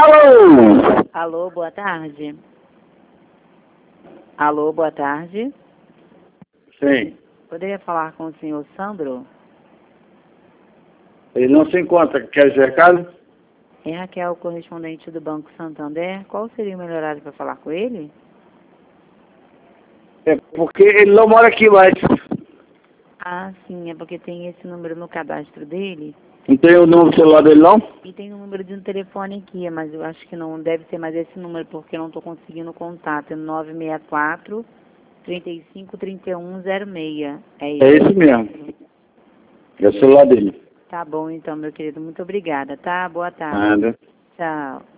Alô? Alô, boa tarde. Alô, boa tarde. Sim. Poderia falar com o senhor Sandro? Ele não se encontra. Quer esse recado? É Raquel, correspondente do Banco Santander. Qual seria o melhor horário para falar com ele? É porque ele não mora aqui mais. Ah, sim, é porque tem esse número no cadastro dele. Não tem o número do celular dele, não? E tem o número de um telefone aqui, mas eu acho que não deve ser mais esse número, porque eu não estou conseguindo contato. É 964 35 31 06. É É isso. esse mesmo. É o celular dele. Tá bom, então, meu querido. Muito obrigada, tá? Boa tarde. Nada. Tchau.